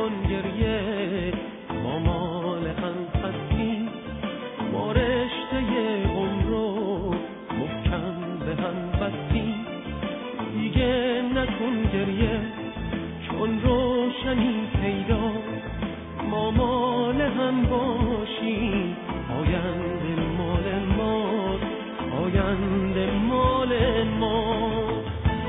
نکن گریه، ما مال هم هستیم، ما رشته عمر رو محکم به هم بستیم. دیگه نکن گریه چون روشنی پیدا، ما مال هم باشیم، آینده مال ماست، آینده مال ماست.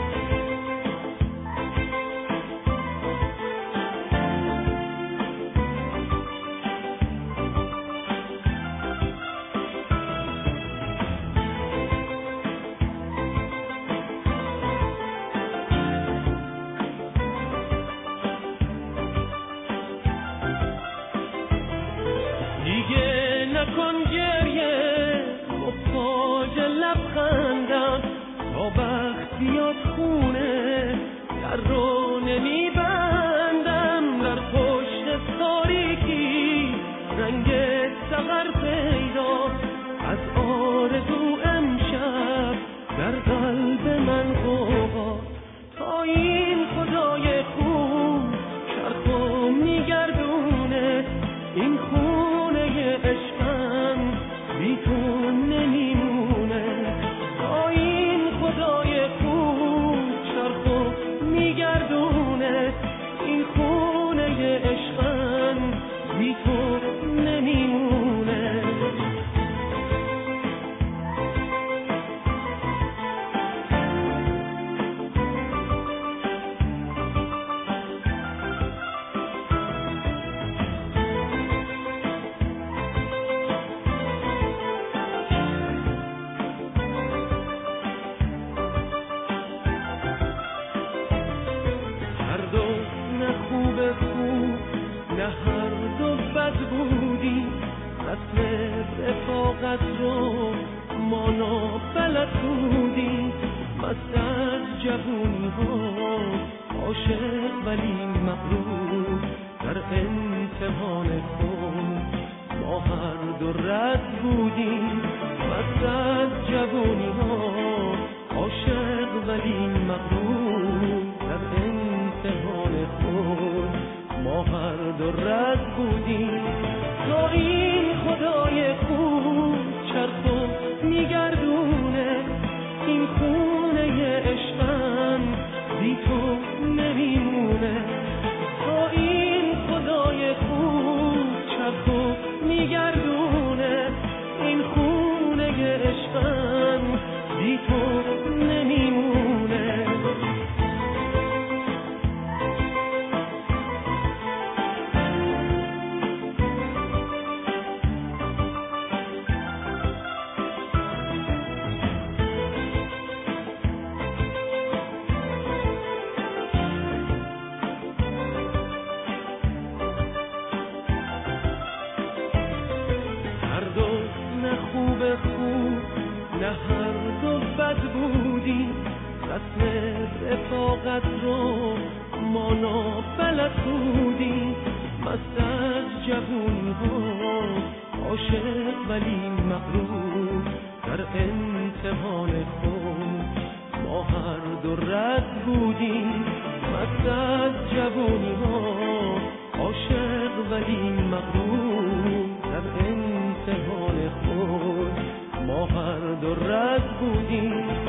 دیگه نکن گریه، محتاج لبخندم، تا وقت بیاد خونه در رو نمیبندم. در پشت تاریکی رنگ سحر پیدا، از آرزو امشب در قلب من غوغا. تا این خدای خوب چرخو میگردونه، این خونه عشقم بی تو نمیمونه. تا این خدای خوب چرخو میگردونه، این خونه عشقم بی تو نمیمونه. نه هر دو بد بودی، رسم رفاقت رو ما نابلد بودی. مست از جوونی ها عاشق ولی مغرور، در امتحان خود ما هر دو رد بودیم. مست از جوونی ها عاشق ولی مغرور، در امتحان خود ما هر دو رد بودیم. تا این خدای خوب چرخو میگردونه، این خونه عشقم بی تو نمیمونه. تا این خدای خوب چرخو میگردونه، این خونه عشقم بی تو نمیمونه. نه هر دو بد بودی، رسم رفاقت رو ما نابلد بودی. مست از جوونی ها عاشق ولی مغرور، در امتحان خود ما هر دو رد بودیم. مست از جوونی ها عاشق ولی مغرور، در امتحان خود ما هر دو رد بودیم.